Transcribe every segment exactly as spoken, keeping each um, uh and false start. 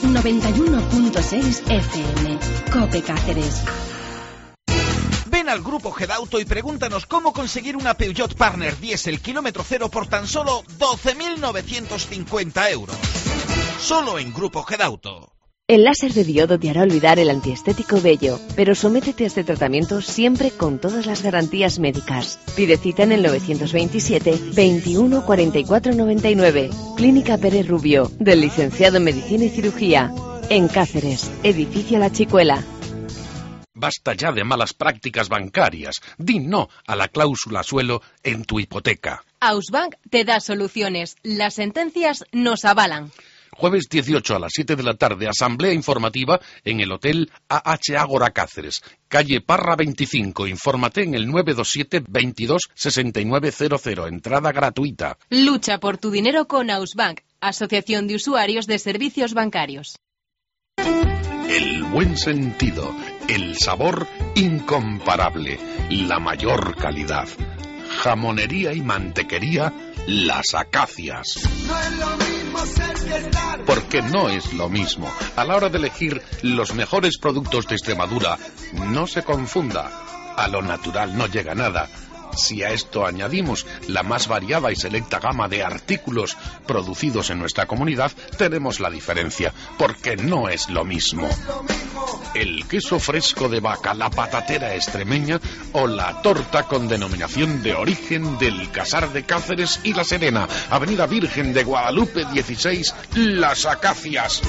noventa y uno punto seis F M. COPE Cáceres. Ven al Grupo Gedauto y pregúntanos cómo conseguir una Peugeot Partner Diesel kilómetro cero por tan solo doce mil novecientos cincuenta euros. Solo en Grupo Gedauto. El láser de diodo te hará olvidar el antiestético bello, pero sométete a este tratamiento siempre con todas las garantías médicas. Pide cita en el novecientos veintisiete, veintiuno, cuarenta y cuatro, noventa y nueve. Clínica Pérez Rubio, del licenciado en Medicina y Cirugía. En Cáceres, edificio La Chicuela. Basta ya de malas prácticas bancarias. Di no a la cláusula suelo en tu hipoteca. Ausbank te da soluciones. Las sentencias nos avalan. Jueves dieciocho a las siete de la tarde, asamblea informativa en el Hotel A H Ágora Cáceres, calle Parra veinticinco. Infórmate en el nueve dos siete, veintidós, sesenta y nueve cero cero. Entrada gratuita. Lucha por tu dinero con Ausbank, Asociación de Usuarios de Servicios Bancarios. El buen sentido, el sabor incomparable, la mayor calidad. Jamonería y mantequería Las Acacias. No es lo mismo ser que estar. Porque no es lo mismo. A la hora de elegir los mejores productos de Extremadura, no se confunda. A lo natural no llega nada. Si a esto añadimos la más variada y selecta gama de artículos producidos en nuestra comunidad, tenemos la diferencia, porque no es lo mismo. El queso fresco de vaca, la patatera extremeña o la torta con denominación de origen del Casar de Cáceres y La Serena, Avenida Virgen de Guadalupe dieciséis, Las Acacias.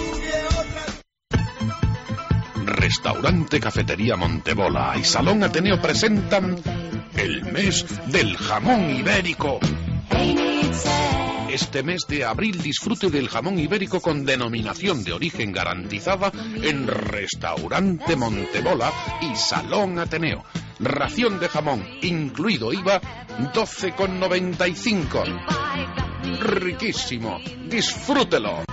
Restaurante Cafetería Montebola y Salón Ateneo presentan el mes del jamón ibérico. Este mes de abril disfrute del jamón ibérico con denominación de origen garantizada en Restaurante Montebola y Salón Ateneo. Ración de jamón, incluido I V A, doce con noventa y cinco. Riquísimo, disfrútelo.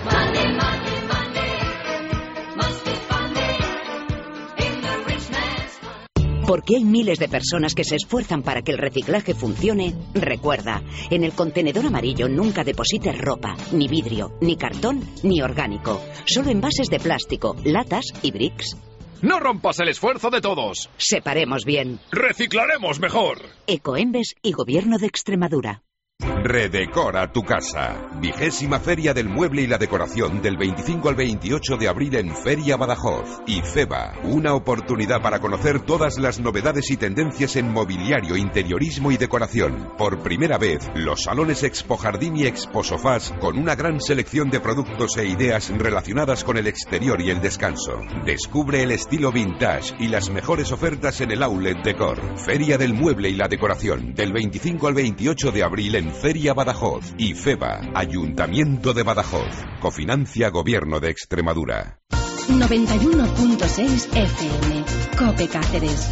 Porque hay miles de personas que se esfuerzan para que el reciclaje funcione, recuerda, en el contenedor amarillo nunca deposites ropa, ni vidrio, ni cartón, ni orgánico. Solo envases de plástico, latas y bricks. ¡No rompas el esfuerzo de todos! Separemos bien. ¡Reciclaremos mejor! Ecoembes y Gobierno de Extremadura. Redecora tu casa. Vigésima Feria del Mueble y la Decoración del veinticinco al veintiocho de abril en Feria Badajoz. Y FEBA, una oportunidad para conocer todas las novedades y tendencias en mobiliario, interiorismo y decoración. Por primera vez, los salones Expo Jardín y Expo Sofás con una gran selección de productos e ideas relacionadas con el exterior y el descanso. Descubre el estilo vintage y las mejores ofertas en el Outlet Decor. Feria del Mueble y la Decoración del veinticinco al veintiocho de abril en Feria Badajoz. Y FEBA, Ayuntamiento de Badajoz. Cofinancia Gobierno de Extremadura. noventa y uno punto seis F M. COPE Cáceres.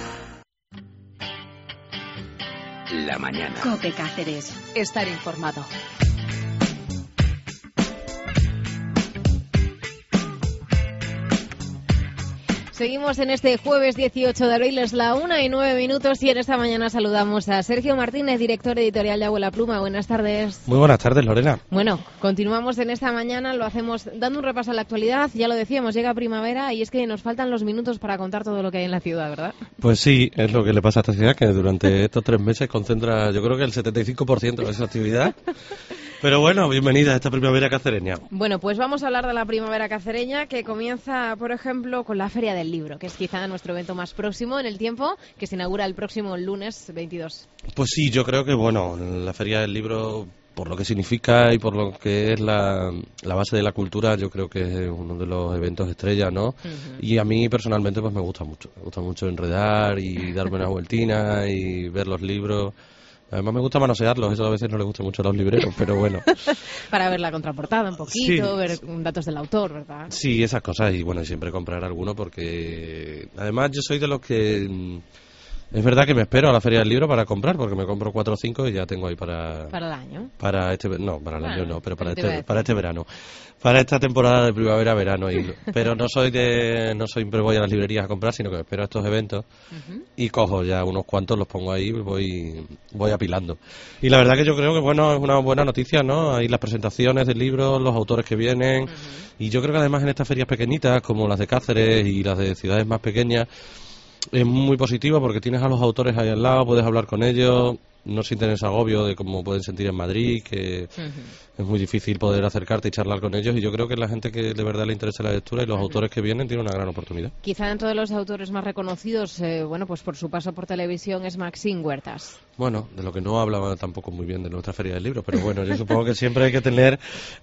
La mañana. COPE Cáceres. Estar informado. Seguimos en este jueves dieciocho de abril, es la una y nueve minutos y en esta mañana saludamos a Sergio Martínez, director editorial de Abuela Pluma. Buenas tardes. Muy buenas tardes, Lorena. Bueno, continuamos en esta mañana, lo hacemos dando un repaso a la actualidad. Ya lo decíamos, llega primavera y es que nos faltan los minutos para contar todo lo que hay en la ciudad, ¿verdad? Pues sí, es lo que le pasa a esta ciudad, que durante estos tres meses concentra, yo creo que el setenta y cinco por ciento de esa actividad. Pero bueno, bienvenida a esta primavera cacereña. Bueno, pues vamos a hablar de la primavera cacereña, que comienza, por ejemplo, con la Feria del Libro, que es quizá nuestro evento más próximo en el tiempo, que se inaugura el próximo lunes veintidós. Pues sí, yo creo que, bueno, la Feria del Libro, por lo que significa y por lo que es la, la base de la cultura, yo creo que es uno de los eventos estrella, ¿no? Uh-huh. Y a mí personalmente pues me gusta mucho, me gusta mucho enredar y darme una vueltina y ver los libros. Además me gusta manosearlos, eso a veces no le gusta mucho a los libreros, pero bueno. Para ver la contraportada un poquito, sí, ver datos del autor, ¿verdad? Sí, esas cosas, y bueno, siempre comprar alguno porque... Además yo soy de los que... Es verdad que me espero a la Feria del Libro para comprar, porque me compro cuatro o cinco y ya tengo ahí para... ¿Para el año? Para este... No, para el bueno, año no, pero para te iba a este, decir. para este verano. Para esta temporada de primavera-verano. Y, pero no soy de... No siempre voy a las librerías a comprar, sino que me espero a estos eventos uh-huh. y cojo ya unos cuantos, los pongo ahí y voy, voy apilando. Y la verdad que yo creo que, bueno, es una buena noticia, ¿no? Hay las presentaciones del libro, los autores que vienen... Uh-huh. Y yo creo que además en estas ferias pequeñitas, como las de Cáceres y las de ciudades más pequeñas, es muy positivo porque tienes a los autores ahí al lado, puedes hablar con ellos, no sienten ese agobio de cómo pueden sentir en Madrid, que uh-huh. es muy difícil poder acercarte y charlar con ellos. Y yo creo que la gente que de verdad le interesa la lectura y los uh-huh. autores que vienen tienen una gran oportunidad. Quizá dentro de los autores más reconocidos, eh, bueno, pues por su paso por televisión, es Maxim Huertas. Bueno, de lo que no hablaba tampoco muy bien de nuestra Feria del Libro, pero bueno, yo supongo que siempre hay que tener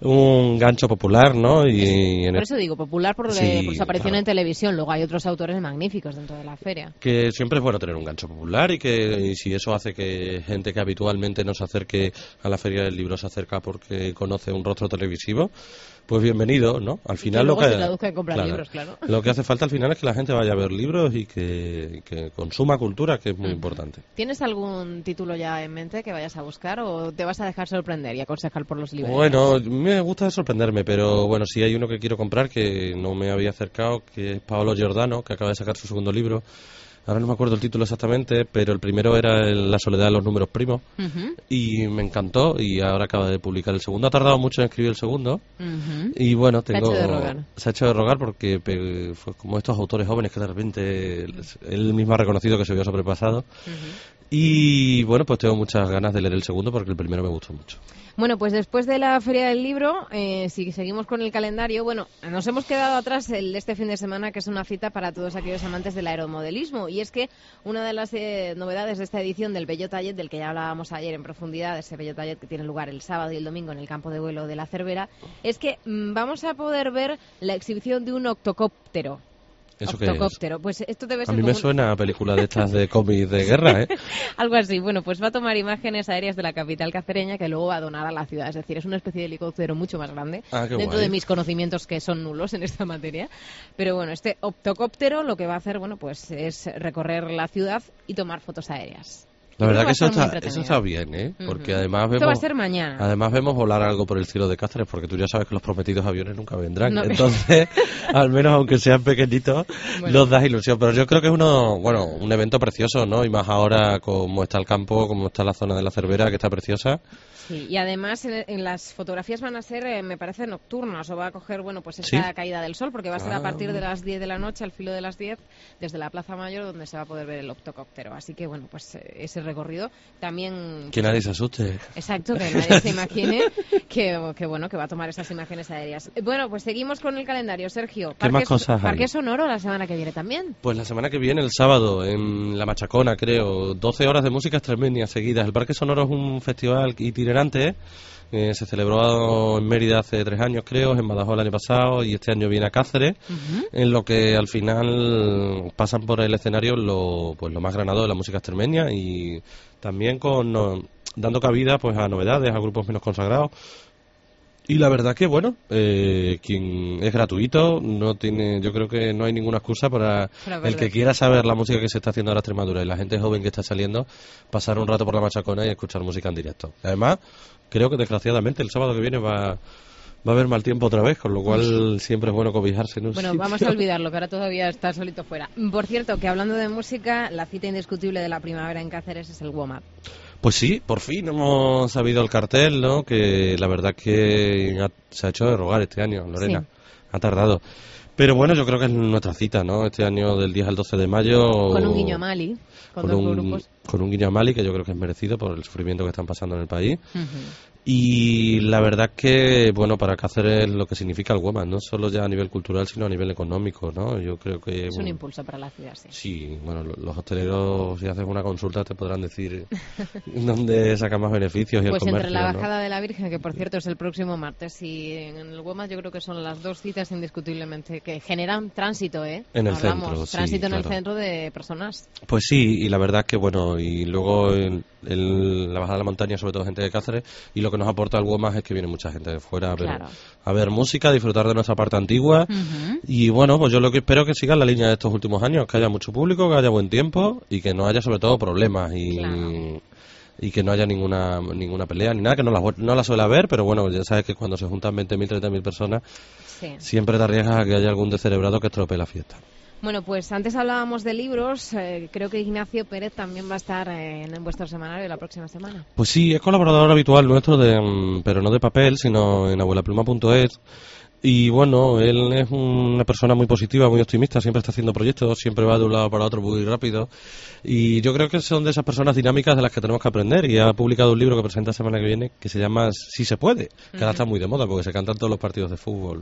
un gancho popular, ¿no? Y en por eso digo, popular por, sí, de, por su aparición claro. en televisión. Luego hay otros autores magníficos dentro de la feria. Que siempre es bueno tener un gancho popular y que y si eso hace que gente que habitualmente no se acerque a la Feria del Libro se acerca porque conoce un rostro televisivo, pues bienvenido, ¿no? Al final y lo que se traduzca en comprar claro, libros, claro. Lo que hace falta al final es que la gente vaya a ver libros y que, que consuma cultura, que es muy uh-huh. importante. ¿Tienes algún título ya en mente que vayas a buscar o te vas a dejar sorprender y aconsejar por los libros? Bueno, me gusta sorprenderme, pero bueno, sí hay uno que quiero comprar que no me había acercado, que es Paolo Giordano, que acaba de sacar su segundo libro. Ahora no me acuerdo el título exactamente, pero el primero era el La soledad de los números primos uh-huh. y me encantó y ahora acaba de publicar el segundo. Ha tardado mucho en escribir el segundo uh-huh. y bueno, tengo... Se ha hecho de rogar. Se ha hecho de rogar porque pe... fue como estos autores jóvenes que de repente él mismo ha reconocido que se había sobrepasado uh-huh. y bueno, pues tengo muchas ganas de leer el segundo porque el primero me gustó mucho. Bueno, pues después de la Feria del Libro, eh, si seguimos con el calendario, bueno, nos hemos quedado atrás el este fin de semana, que es una cita para todos aquellos amantes del aeromodelismo. Y es que una de las eh, novedades de esta edición del Bello Tallet, del que ya hablábamos ayer en profundidad, ese Bello Tallet que tiene lugar el sábado y el domingo en el campo de vuelo de la Cervera, es que mmm, vamos a poder ver la exhibición de un octocóptero. ¿Eso qué es? Pues esto debe ser a mí como me suena a película de estas de cómics de guerra, ¿eh? Algo así. Bueno, pues va a tomar imágenes aéreas de la capital cacereña que luego va a donar a la ciudad. Es decir, es una especie de helicóptero mucho más grande. Ah, qué dentro guay. de mis conocimientos que son nulos en esta materia. Pero bueno, este octocóptero lo que va a hacer, bueno, pues es recorrer la ciudad y tomar fotos aéreas. La verdad que eso está, eso está bien, ¿eh? Porque uh-huh. además vemos... Esto va a ser mañana. Además vemos volar algo por el cielo de Cáceres, porque tú ya sabes que los prometidos aviones nunca vendrán. No. Entonces, al menos aunque sean pequeñitos, bueno. los das ilusión. Pero yo creo que es uno, bueno, un evento precioso, ¿no? Y más ahora como está el campo, como está la zona de la Cervera, que está preciosa. Sí, y además en, en las fotografías van a ser, eh, me parece, nocturnas, o va a coger, bueno, pues esa ¿Sí? caída del sol, porque va a ser ah. a partir de las diez de la noche, al filo de las diez, desde la Plaza Mayor, donde se va a poder ver el octocóptero. Así que, bueno, pues eh, ese recorrido también... Que nadie se asuste. Exacto, que nadie se imagine que, que, bueno, que va a tomar esas imágenes aéreas. Bueno, pues seguimos con el calendario, Sergio. ¿Qué más cosas hay? Parque Sonoro la semana que viene también. Pues la semana que viene, el sábado, en La Machacona, creo, doce horas de música extremeñas seguidas. El Parque Sonoro es un festival itinerante, Eh, se celebró en Mérida hace tres años, creo, en Badajoz el año pasado, y este año viene a Cáceres, uh-huh. en lo que al final pasan por el escenario lo, pues, lo más granado de la música extremeña y también con no, dando cabida pues a novedades, a grupos menos consagrados. Y la verdad que, bueno, eh, quien es gratuito, no tiene, yo creo que no hay ninguna excusa para el que quiera saber la música que se está haciendo ahora en Extremadura y la gente joven que está saliendo, pasar un rato por la Machacona y escuchar música en directo. Además, creo que desgraciadamente el sábado que viene va, va a haber mal tiempo otra vez, con lo cual siempre es bueno cobijarse en un Bueno, sitio. vamos a olvidarlo, que ahora todavía está solito fuera. Por cierto, que hablando de música, la cita indiscutible de la primavera en Cáceres es el WOMAD. Pues sí, por fin hemos sabido el cartel, ¿no? Que la verdad que ha, se ha hecho de rogar este año, Lorena. Sí. Ha tardado. Pero bueno, yo creo que es nuestra cita, ¿no? Este año del diez al doce de mayo. Con un guiño a Mali, con, con dos un, grupos. Con un guiño a Mali, que yo creo que es merecido por el sufrimiento que están pasando en el país. Uh-huh. Y la verdad que, bueno, para Cáceres lo que significa el WOMAD, no solo ya a nivel cultural, sino a nivel económico, ¿no? Yo creo que... Es un bueno, impulso para la ciudad, sí. Sí, bueno, los hosteleros, si haces una consulta, te podrán decir dónde sacan más beneficios y pues el comercio, entre la bajada ¿no? de la Virgen, que por cierto es el próximo martes, y en el WOMAD yo creo que son las dos citas indiscutiblemente que generan tránsito, ¿eh? En el Hablamos, centro, sí, tránsito en claro. el centro de personas. Pues sí, y la verdad que, bueno, y luego en, en la bajada de la montaña, sobre todo gente de Cáceres, y lo que que nos aporta el WOMAS es que viene mucha gente de fuera a ver, Claro. a ver música, a disfrutar de nuestra parte antigua. Ujú. Y bueno, pues yo lo que espero es que siga la línea de estos últimos años, que haya mucho público, que haya buen tiempo y que no haya sobre todo problemas y, Claro. y que no haya ninguna ninguna pelea ni nada, que no la, no la suele haber, pero bueno, ya sabes que cuando se juntan veinte mil, treinta mil personas, Sí. siempre te arriesgas a que haya algún descerebrado que estropee la fiesta. Bueno, pues antes hablábamos de libros. Eh, creo que Ignacio Pérez también va a estar eh, en vuestro semanario la próxima semana. Pues sí, es colaborador habitual nuestro, de, mm, pero no de papel, sino en abuelapluma punto es. Y bueno, él es una persona muy positiva, muy optimista, siempre está haciendo proyectos, siempre va de un lado para otro muy rápido. Y yo creo que son de esas personas dinámicas de las que tenemos que aprender. Y ha publicado un libro que presenta la semana que viene que se llama Si se puede, que ahora está muy de moda porque se cantan todos los partidos de fútbol.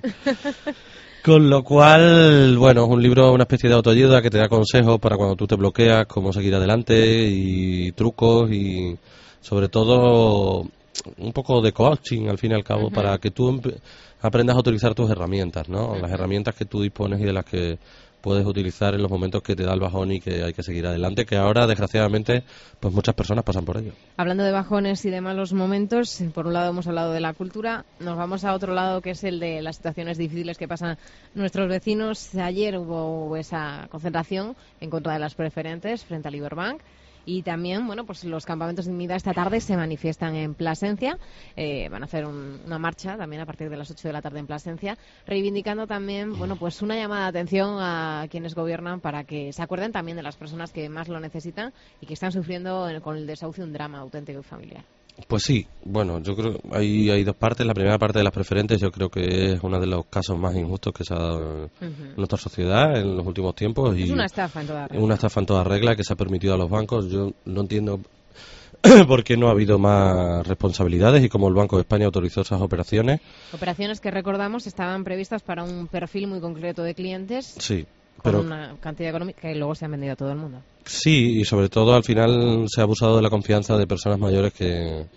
Con lo cual, bueno, es un libro, una especie de autoayuda que te da consejos para cuando tú te bloqueas, cómo seguir adelante y trucos y sobre todo un poco de coaching al fin y al cabo, uh-huh, para que tú empe- aprendas a utilizar tus herramientas, ¿no? Uh-huh. Las herramientas que tú dispones y de las que puedes utilizar en los momentos que te da el bajón y que hay que seguir adelante, que ahora desgraciadamente pues muchas personas pasan por ello. Hablando de bajones y de malos momentos, por un lado hemos hablado de la cultura, nos vamos a otro lado que es el de las situaciones difíciles que pasan nuestros vecinos. Ayer hubo esa concentración en contra de las preferentes frente a Liberbank. Y también, bueno, pues los campamentos de dignidad esta tarde se manifiestan en Plasencia. Eh, van a hacer un, una marcha también a partir de las ocho de la tarde en Plasencia, reivindicando también, bueno, pues una llamada de atención a quienes gobiernan para que se acuerden también de las personas que más lo necesitan y que están sufriendo en- con el desahucio un drama auténtico y familiar. Pues sí, bueno, yo creo que hay, hay dos partes. La primera parte de las preferentes yo creo que es uno de los casos más injustos que se ha dado en Uh-huh. nuestra sociedad en los últimos tiempos. Y Es una estafa en toda regla. una estafa en toda regla que se ha permitido a los bancos. Yo no entiendo por qué no ha habido más responsabilidades y cómo el Banco de España autorizó esas operaciones. Operaciones que recordamos estaban previstas para un perfil muy concreto de clientes, Sí, con pero una cantidad económica que luego se han vendido a todo el mundo. sí, y sobre todo al final se ha abusado de la confianza de personas mayores que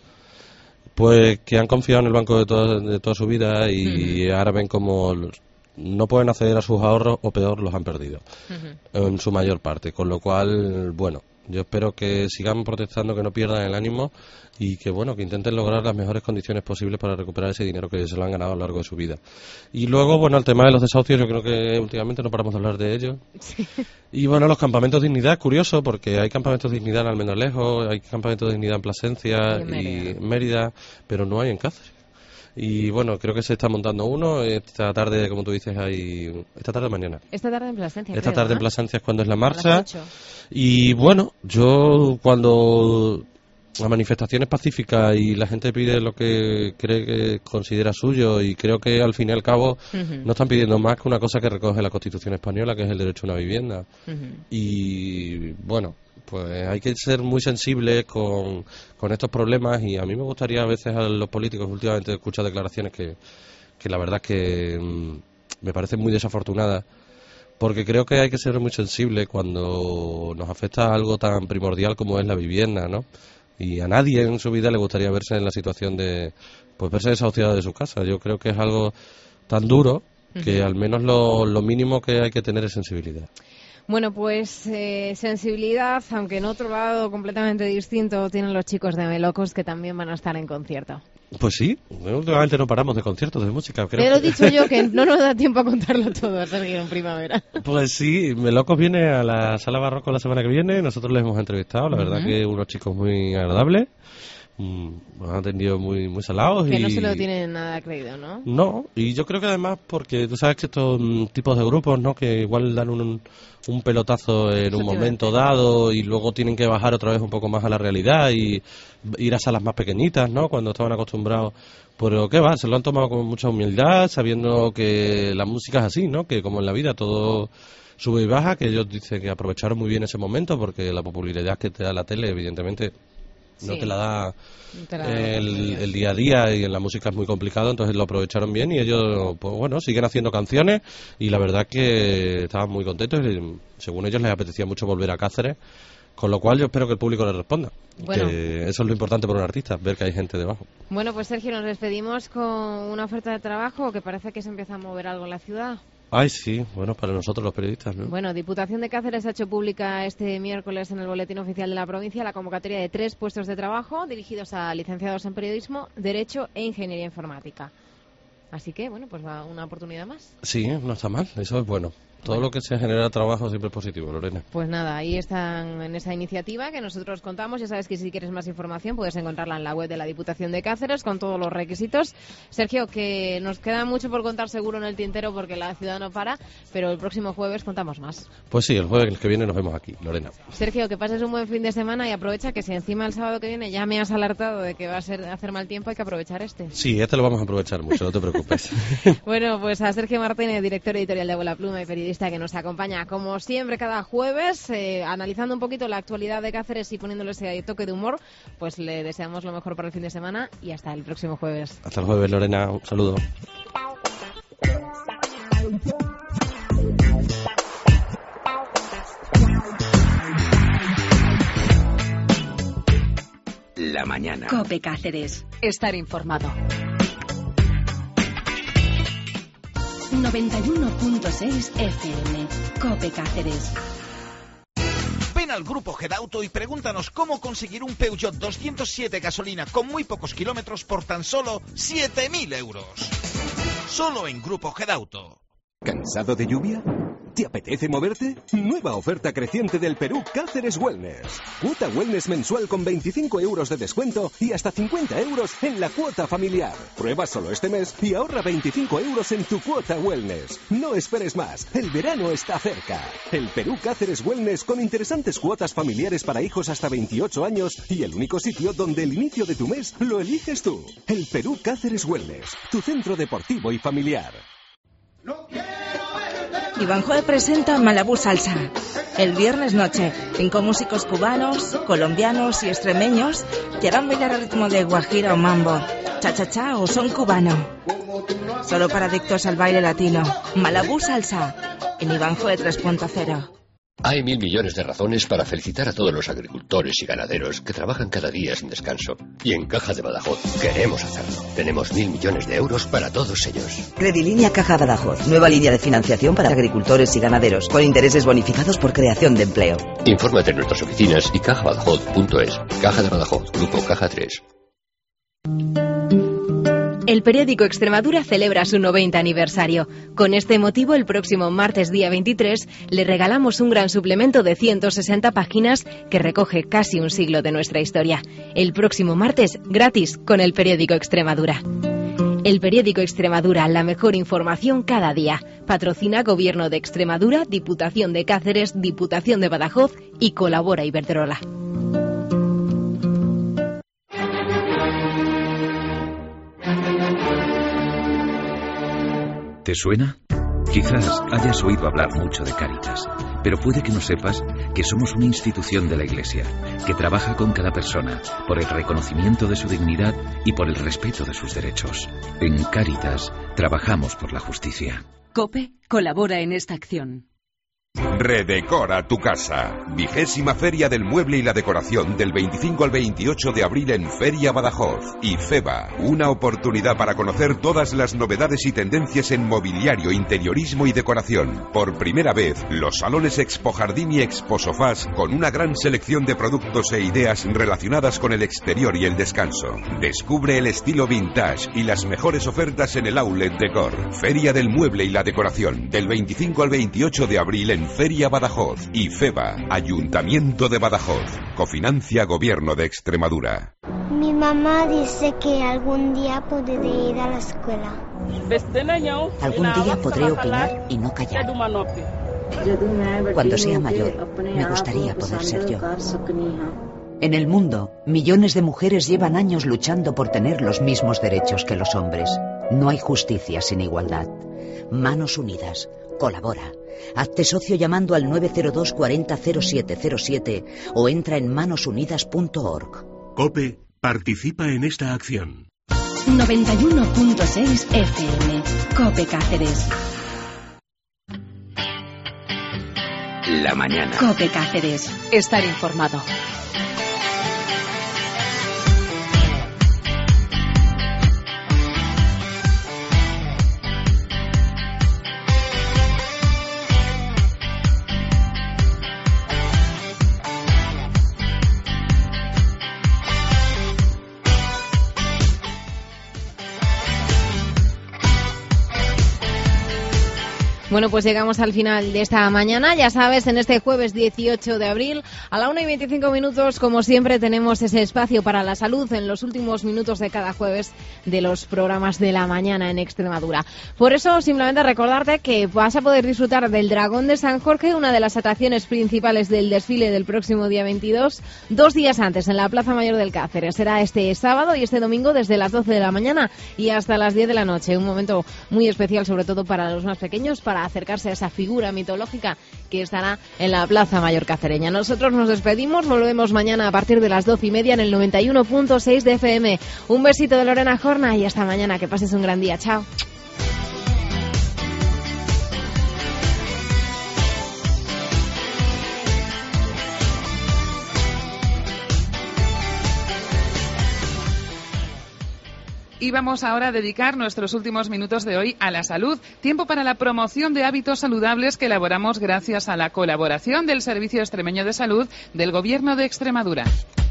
pues que han confiado en el banco de toda, de toda su vida y uh-huh. ahora ven como los- no pueden acceder a sus ahorros o peor los han perdido Uh-huh. en su mayor parte, con lo cual, bueno, yo espero que sigan protestando, que no pierdan el ánimo y que, bueno, que intenten lograr las mejores condiciones posibles para recuperar ese dinero que se lo han ganado a lo largo de su vida. Y luego, bueno, el tema de los desahucios, yo creo que últimamente no paramos de hablar de ello. Sí. Y bueno, los campamentos de dignidad, es curioso, porque hay campamentos de dignidad en Almendralejo, hay campamentos de dignidad en Plasencia Y en Mérida. y en Mérida, pero no hay en Cáceres. Y bueno, creo que se está montando uno. Esta tarde, como tú dices, hay. Esta tarde o mañana. Esta tarde en Plasencia. Esta creo, tarde en ¿no? Plasencia es cuando es la A marcha. las ocho. Y bueno, yo cuando la manifestación es pacífica y la gente pide lo que cree que considera suyo, y creo que al fin y al cabo Uh-huh. no están pidiendo más que una cosa que recoge la Constitución española, que es el derecho a una vivienda. Uh-huh. Y bueno, pues hay que ser muy sensibles con, con estos problemas, y a mí me gustaría a veces a los políticos últimamente escuchar declaraciones que, que la verdad es que mm, me parecen muy desafortunadas, porque creo que hay que ser muy sensible cuando nos afecta algo tan primordial como es la vivienda, ¿no? Y a nadie en su vida le gustaría verse en la situación de, pues, verse desahuciado de su casa. Yo creo que es algo tan duro que Ujú. al menos lo, lo mínimo que hay que tener es sensibilidad. Bueno, pues eh, sensibilidad, aunque en otro lado completamente distinto, tienen los chicos de Melocos, que también van a estar en concierto. Pues sí, últimamente no paramos de conciertos de música. Creo Te lo he que- dicho yo, que no nos da tiempo a contarlo todo, Sergio, en primavera. Pues sí, Melocos viene a la Sala Barroco la semana que viene. Nosotros les hemos entrevistado, la verdad Ujú. que unos chicos muy agradables, mm, nos han atendido muy, muy salados. Que y... no se lo tienen nada creído, ¿no? No, y yo creo que además, porque tú sabes que estos mm, tipos de grupos, ¿no?, que igual dan un, un pelotazo en Eso un te iba a momento decir. dado y luego tienen que bajar otra vez un poco más a la realidad y ir a salas más pequeñitas, ¿no?, cuando estaban acostumbrados. Pero qué va, se lo han tomado con mucha humildad, sabiendo que la música es así, ¿no?, que como en la vida todo sube y baja, que ellos dicen que aprovecharon muy bien ese momento porque la popularidad que te da la tele, evidentemente, no Sí. te la da No te la da la el, oportunidad. el día a día, y en la música es muy complicado, entonces lo aprovecharon bien y ellos, pues bueno, siguen haciendo canciones y la verdad que estaban muy contentos y según ellos les apetecía mucho volver a Cáceres, con lo cual yo espero que el público les responda. Bueno. Que eso es lo importante para un artista, ver que hay gente debajo. Bueno, pues Sergio, nos despedimos con una oferta de trabajo que parece que se empieza a mover algo en la ciudad. Ay, sí, bueno, para nosotros los periodistas, ¿no? Bueno, Diputación de Cáceres ha hecho pública este miércoles en el Boletín Oficial de la Provincia la convocatoria de tres puestos de trabajo dirigidos a licenciados en Periodismo, Derecho e Ingeniería Informática. Así que, bueno, pues va una oportunidad más. Sí, no está mal, eso es bueno. Todo bueno. Lo que se genera trabajo siempre es positivo, Lorena. Pues nada, ahí están en esa iniciativa que nosotros contamos. Ya sabes que si quieres más información puedes encontrarla en la web de la Diputación de Cáceres con todos los requisitos. Sergio, que nos queda mucho por contar seguro en el tintero porque la ciudad no para, pero el próximo jueves contamos más. Pues sí, el jueves que viene nos vemos aquí, Lorena. Sergio, que pases un buen fin de semana y aprovecha que si encima el sábado que viene ya me has alertado de que va a ser hacer mal tiempo, hay que aprovechar este. Sí, este lo vamos a aprovechar mucho, no te preocupes. Bueno, pues a Sergio Martínez, director editorial de Abuela Pluma y periodista que nos acompaña como siempre cada jueves, eh, analizando un poquito la actualidad de Cáceres y poniéndole ese toque de humor, pues le deseamos lo mejor para el fin de semana y hasta el próximo jueves. Hasta el jueves, Lorena, un saludo. La mañana. COPE Cáceres. Estar informado. noventa y uno punto seis F M. COPE Cáceres. Ven al Grupo Gedauto y pregúntanos cómo conseguir un Peugeot doscientos siete gasolina con muy pocos kilómetros por tan solo siete mil euros. Solo en Grupo Gedauto. ¿Cansado de lluvia? ¿Te apetece moverte? Nueva oferta creciente del Perú Cáceres Wellness. Cuota Wellness mensual con veinticinco euros de descuento y hasta cincuenta euros en la cuota familiar. Prueba solo este mes y ahorra veinticinco euros en tu cuota Wellness. No esperes más, el verano está cerca. El Perú Cáceres Wellness con interesantes cuotas familiares para hijos hasta veintiocho años y el único sitio donde el inicio de tu mes lo eliges tú. El Perú Cáceres Wellness, tu centro deportivo y familiar. Ivanhoe presenta Malabú Salsa. El viernes noche, cinco músicos cubanos, colombianos y extremeños te harán bailar al ritmo de guajira o mambo, cha-cha-cha o son cubano. Solo para adictos al baile latino. Malabú Salsa, en Ivanhoe tres punto cero. Hay mil millones de razones para felicitar a todos los agricultores y ganaderos que trabajan cada día sin descanso. Y en Caja de Badajoz queremos hacerlo. Tenemos mil millones de euros para todos ellos. Credilínea Caja Badajoz. Nueva línea de financiación para agricultores y ganaderos, con intereses bonificados por creación de empleo. Infórmate en nuestras oficinas y caja badajoz punto es. Caja de Badajoz, Grupo Caja tres. El periódico Extremadura celebra su noventa aniversario. Con este motivo, el próximo martes día veintitrés, le regalamos un gran suplemento de ciento sesenta páginas que recoge casi un siglo de nuestra historia. El próximo martes, gratis, con el periódico Extremadura. El periódico Extremadura, la mejor información cada día. Patrocina Gobierno de Extremadura, Diputación de Cáceres, Diputación de Badajoz y colabora Iberdrola. ¿Te suena? Quizás hayas oído hablar mucho de Cáritas, pero puede que no sepas que somos una institución de la Iglesia que trabaja con cada persona por el reconocimiento de su dignidad y por el respeto de sus derechos. En Cáritas trabajamos por la justicia. COPE colabora en esta acción. Redecora tu casa. Vigésima Feria del Mueble y la Decoración del veinticinco al veintiocho de abril en Feria Badajoz. Y FEBA, una oportunidad para conocer todas las novedades y tendencias en mobiliario, interiorismo y decoración. Por primera vez, los salones Expo Jardín y Expo Sofás con una gran selección de productos e ideas relacionadas con el exterior y el descanso. Descubre el estilo vintage y las mejores ofertas en el Outlet Decor. Feria del Mueble y la Decoración del veinticinco al veintiocho de abril en Feria Badajoz. Y FEBA, Ayuntamiento de Badajoz. Cofinancia Gobierno de Extremadura. Mi mamá dice que algún día podré ir a la escuela. Algún día podré opinar y no callar. Cuando sea mayor, me gustaría poder ser yo. En el mundo, millones de mujeres llevan años luchando por tener los mismos derechos que los hombres. No hay justicia sin igualdad. Manos Unidas. Colabora. Hazte socio llamando al nueve cero dos cuarenta cero siete cero siete o entra en manos unidas punto org. COPE participa en esta acción. noventa y uno punto seis F M. COPE Cáceres. La mañana. COPE Cáceres. Estar informado. Bueno, pues llegamos al final de esta mañana, ya sabes, en este jueves dieciocho de abril, a la una y veinticinco minutos, como siempre, tenemos ese espacio para la salud en los últimos minutos de cada jueves de los programas de la mañana en Extremadura. Por eso, simplemente recordarte que vas a poder disfrutar del Dragón de San Jorge, una de las atracciones principales del desfile del próximo día veintidós, dos días antes, en la Plaza Mayor del Cáceres. Será este sábado y este domingo desde las doce de la mañana y hasta las diez de la noche. Un momento muy especial, sobre todo para los más pequeños, para acercarse a esa figura mitológica que estará en la Plaza Mayor cacereña. Nosotros nos despedimos, volvemos mañana a partir de las doce y media en el noventa y uno punto seis de F M. Un besito de Lorena Jorna y hasta mañana, que pases un gran día. Chao. Y vamos ahora a dedicar nuestros últimos minutos de hoy a la salud. Tiempo para la promoción de hábitos saludables que elaboramos gracias a la colaboración del Servicio Extremeño de Salud del Gobierno de Extremadura.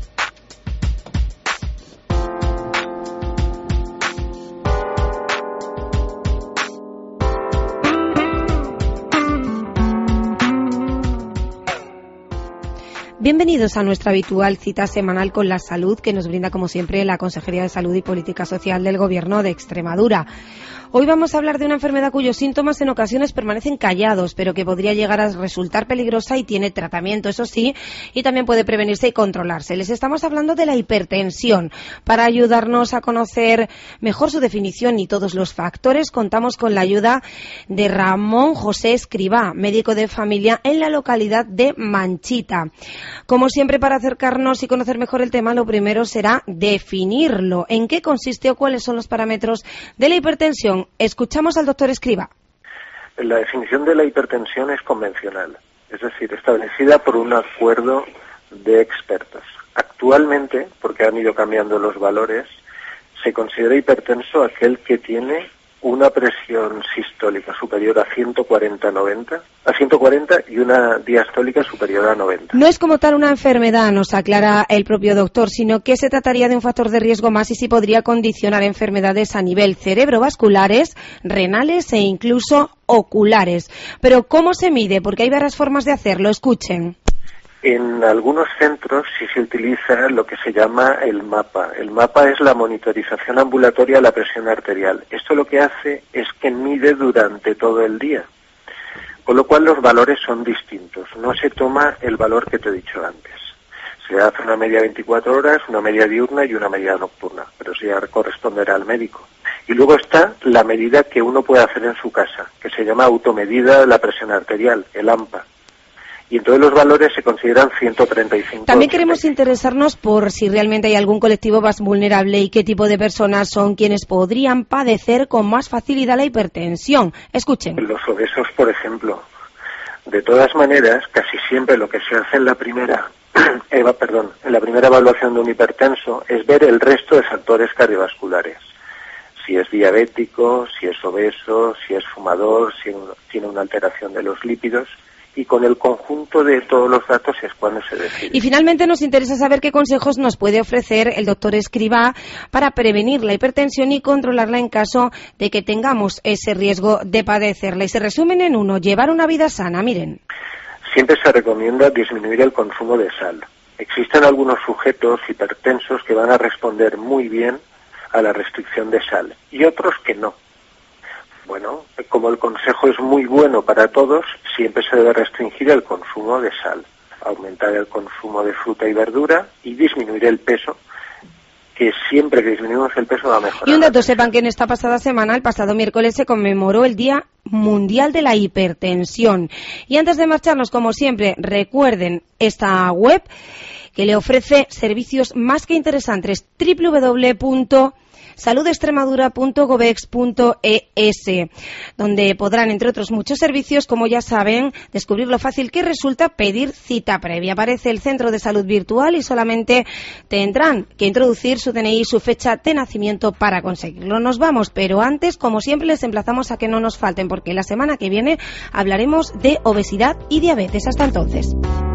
Bienvenidos a nuestra habitual cita semanal con la salud que nos brinda, como siempre, la Consejería de Salud y Política Social del Gobierno de Extremadura. Hoy vamos a hablar de una enfermedad cuyos síntomas en ocasiones permanecen callados, pero que podría llegar a resultar peligrosa y tiene tratamiento, eso sí, y también puede prevenirse y controlarse. Les estamos hablando de la hipertensión. Para ayudarnos a conocer mejor su definición y todos los factores, contamos con la ayuda de Ramón José Escribá, médico de familia en la localidad de Manchita. Como siempre, para acercarnos y conocer mejor el tema, lo primero será definirlo. ¿En qué consiste o cuáles son los parámetros de la hipertensión? Escuchamos al doctor Escribá. La definición de la hipertensión es convencional, es decir, establecida por un acuerdo de expertos. Actualmente, porque han ido cambiando los valores, se considera hipertenso aquel que tiene una presión sistólica superior a ciento cuarenta noventa, a ciento cuarenta y una diastólica superior a noventa. No es como tal una enfermedad, nos aclara el propio doctor, sino que se trataría de un factor de riesgo más y sí podría condicionar enfermedades a nivel cerebrovasculares, renales e incluso oculares. Pero ¿cómo se mide? Porque hay varias formas de hacerlo. Escuchen. En algunos centros sí se utiliza lo que se llama el mapa. El mapa es la monitorización ambulatoria de la presión arterial. Esto lo que hace es que mide durante todo el día, con lo cual los valores son distintos. No se toma el valor que te he dicho antes. Se hace una media veinticuatro horas, una media diurna y una media nocturna, pero eso ya corresponderá al médico. Y luego está la medida que uno puede hacer en su casa, que se llama automedida de la presión arterial, el A M P A. Y entonces los valores se consideran ciento treinta y cinco. También queremos interesarnos por si realmente hay algún colectivo más vulnerable y qué tipo de personas son quienes podrían padecer con más facilidad la hipertensión. Escuchen. Los obesos, por ejemplo. De todas maneras, casi siempre lo que se hace en la primera, eva, perdón, en la primera evaluación de un hipertenso es ver el resto de factores cardiovasculares. Si es diabético, si es obeso, si es fumador, si tiene una alteración de los lípidos. Y con el conjunto de todos los datos es cuando se decide. Y finalmente nos interesa saber qué consejos nos puede ofrecer el doctor Escribá para prevenir la hipertensión y controlarla en caso de que tengamos ese riesgo de padecerla. Y se resumen en uno, llevar una vida sana. Miren. Siempre se recomienda disminuir el consumo de sal. Existen algunos sujetos hipertensos que van a responder muy bien a la restricción de sal y otros que no. Bueno, como el consejo es muy bueno para todos, siempre se debe restringir el consumo de sal, aumentar el consumo de fruta y verdura y disminuir el peso, que siempre que disminuimos el peso va a mejorar. Y un dato, sepan que en esta pasada semana, el pasado miércoles, se conmemoró el Día Mundial de la Hipertensión. Y antes de marcharnos, como siempre, recuerden esta web que le ofrece servicios más que interesantes, doble u doble u doble u punto salud extremadura punto govex punto e s, donde podrán, entre otros muchos servicios, como ya saben, descubrir lo fácil que resulta pedir cita previa. Aparece el centro de salud virtual y solamente tendrán que introducir su D N I y su fecha de nacimiento para conseguirlo. Nos vamos, pero antes, como siempre, les emplazamos a que no nos falten, porque la semana que viene hablaremos de obesidad y diabetes. Hasta entonces.